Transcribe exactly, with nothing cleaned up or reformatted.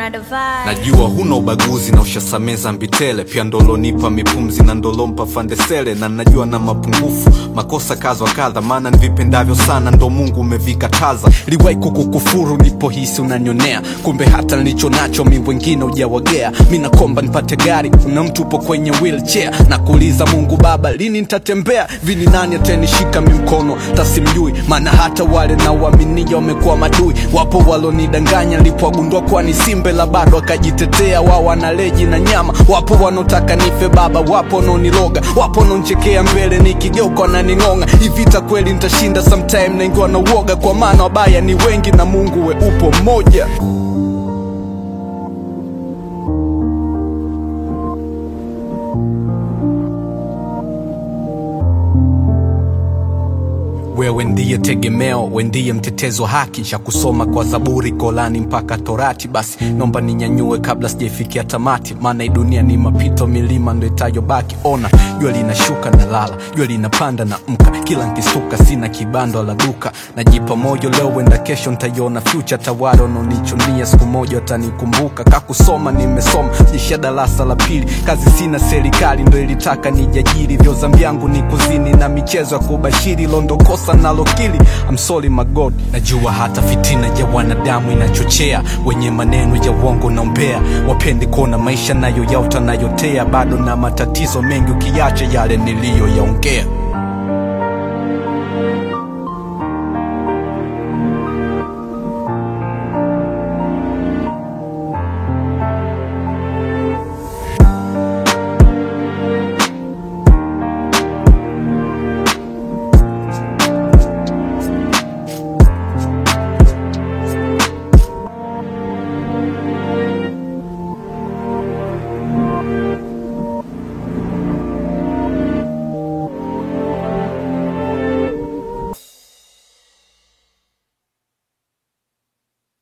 Another vibe. Najua huna ubaguzi na ushasameza mbitele, pia ndolo nipa mipumzi na ndolo mpa fandesele. Na najua na mapungufu, makosa kazo kadha, maana nivipendavyo sana ndo Mungu umevikataza. Liwai kukukufuru nipo hisi unanyonea, kumbe hata nilicho nacho mi wengine hujawagea. Mimi nakomba nipate gari, kuna mtu upo kwenye wheelchair. Na kuuliza Mungu Baba lini nitatembea, vini nani atanishika mi mkono tasimjui. Maana hata wale na uaminia wamekuwa madui. Wapo walonidanganya nilipowagundua kwa ni simbe la bado akajitetea. Wao wanaleji na nyama, wapo wanotaka nife baba, wapo wanoniloga, wapo wanonchekea mbele nikigeuka na ningonga. Hivi vita kweli nitashinda? Sometime naingiwa na uoga, kwa maana wabaya ni wengi na Mungu we upo mmoja. Wewe ndiye tegemeo, we ndiye mtetezo haki. Sha kusoma kwa Zaburi, Kolani mpaka Torati. Basi nomba ninyanyue kabla sijafikia tamati, maana hii dunia ni mapito, milima ndo itayobaki. Ona jua linashuka na lala, jua linapanda na mka, kila nkisuka sina kibando la duka. Najipa moyo leo wenda kesho nitaiona future. Tawaro no nichunia siku moja watanikumbuka. Kakusoma nimesoma, jisha darasa la pili. Kazi sina serikali ndo ilitaka nijajiri. Vyo zambi yangu ni kuzini na michezo ya kubashiri. Londo kosa nalokili, I'm sorry my God. Najua hata fitina ya wanadamu inachochea wenye maneno ya uongo na umbea. Wapendi kuona maisha nayo yauta nayotea. Bado na matatizo mengi ukiacha yale niliyo yaongea.